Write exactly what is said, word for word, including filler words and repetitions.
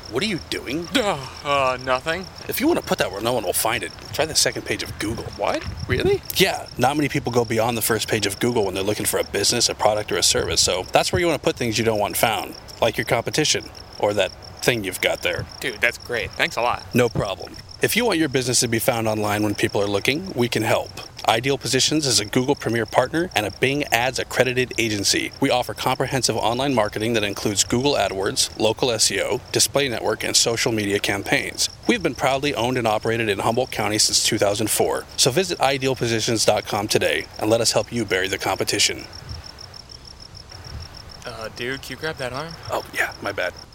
what are you doing? Uh, uh, nothing. If you want to put that where no one will find it, try the second page of Google. What? Really? Yeah, not many people go beyond the first page of Google when they're looking for a business, a product, or a service, so that's where you want to put things you don't want found, like your competition, or that thing you've got there. Dude, that's great. Thanks a lot. No problem. If you want your business to be found online when people are looking, we can help. Ideal Positions is a Google Premier partner and a Bing Ads accredited agency. We offer comprehensive online marketing that includes Google AdWords, local S E O, display network, and social media campaigns. We've been proudly owned and operated in Humboldt County since two thousand four. So visit ideal positions dot com today and let us help you bury the competition. Uh, dude, can you grab that arm? Oh, yeah, my bad.